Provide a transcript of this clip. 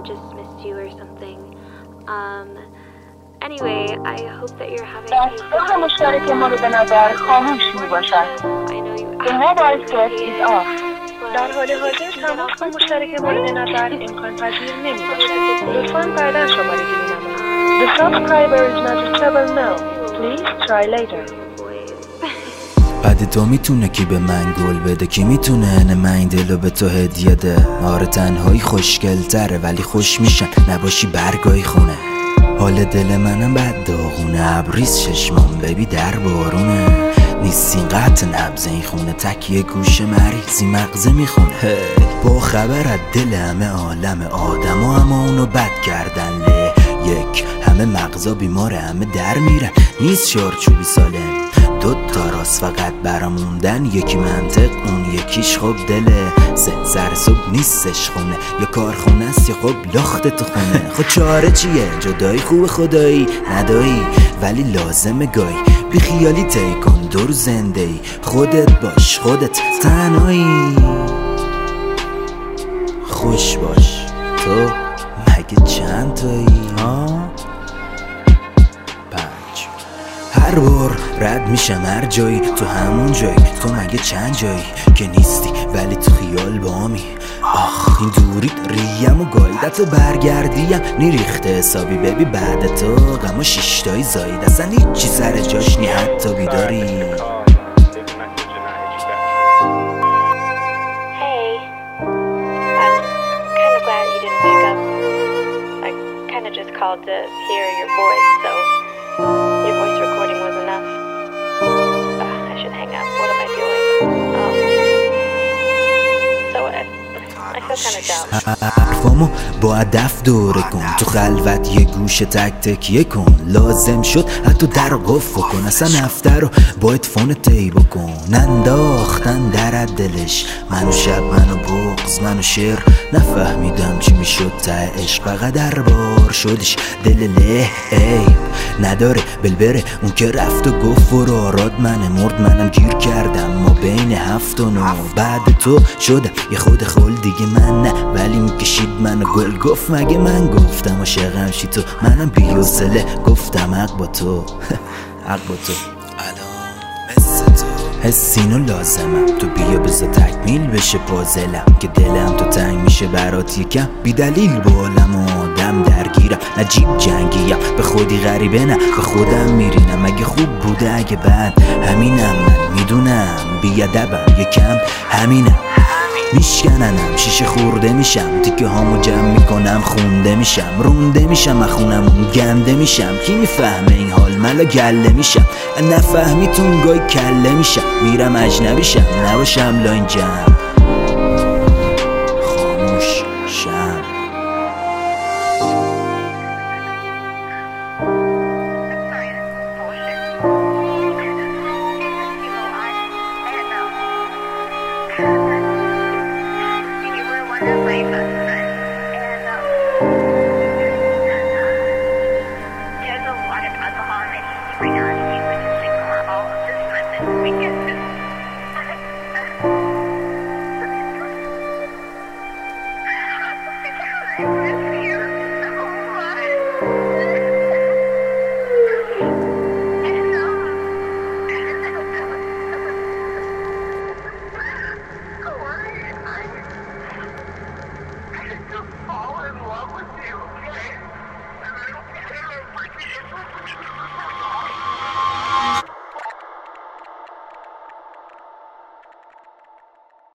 just missed you or something. Anyway, I hope that you're having دستگاه مشترک مورد نظر خاموش می باشد. The mobile set is off. در حال حاضر تماس با مشترک مورد نظر امکان پذیر نمی باشد. لطفاً بعداً شماره گیری نمایید. The subscriber is not reachable now. Please try later. بعد تو میتونه کی به من گل بده، کی میتونه من این دلو به تو هدیه ده. آره تنهایی خوشگل تره ولی خوش میشن نباشی برگای خونه. حال دل منم بد داغونه، ابریز چشمام ببی در بارونه. نیستین قطع نبض این خونه، تکیه گوش مریضی مغزه میخونه. با خبر از دل همه عالم آدم و همه اونو بد کردن له یک. همه مغزا بیماره همه در میرن، نیست چارچوبی سالم. دو تا راست فقط براموندن، یکی منطق اون یکیش خب دله. سر صبح نیستش خونه، یا کارخونه است یا خب لاخت تو خونه. خود چاره چیه؟ جدایی خوب خدایی ندایی ولی لازمه گاهی. بی خیالی طی کن دور زنده ای، خودت باش خودت تنهایی. خوش باش تو مگه چند تایی ها؟ هر بار رد میشم هر جایی، تو همون جایی تو مگه چند جایی که نیستی ولی تو خیال بامی. آخ این دوریت ریم و گایدت و برگردیم نیریخته حسابی ببی بعد تو غم و شیشتایی زاید اصلا هیچی سر جاش نی حتی بیداری. Called to hear your voice, so your voice recording was enough. I should hang up. What am I doing? So I feel kind of dumb. حرفامو با هدف دوره کن، تو خلوت یه گوشه تک تکیه کن. لازم شد حتی در قفل کن، اصلا هفته رو باید فون تی بکن. انداختن در دلش منو شب منو بغض منو شعر، نفهمیدم چی میشد ته عشق. فقط دربار شدش دل له عیب نداره بلبره اون که رفت و گفت و راد منه مرد منم گیر کردم ما بین 7 و 9. بعد تو شدم یه خود خول دیگه من نه، ولی میکشید منو گل گفت مگه من گفتم عاشقم شی تو. منم بی‌حوصله گفتم حق با تو حق با تو. حسینو لازمم تو بیا بذار تکمیل بشه پازلم، که دلم تو تنگ میشه برات یکم. بی دلیل با عالم و آدم درگیرم، نجیب جنگیم به خودی غریبه نه به خودم میرینم. اگه خوب بوده اگه بد همینم، من میدونم بیادبم یکم همینم. میشکننم شیشه خورده میشم، تیکه هامو جمع میکنم خونده میشم. رونده میشم اخونمون گنده میشم، کی میفهمه این حال ملا گله میشم. نفهمیتون گای کله میشم، میرم اجنبیشم نباشم لاین جمع خاموش شم. Fall in love with you, okay?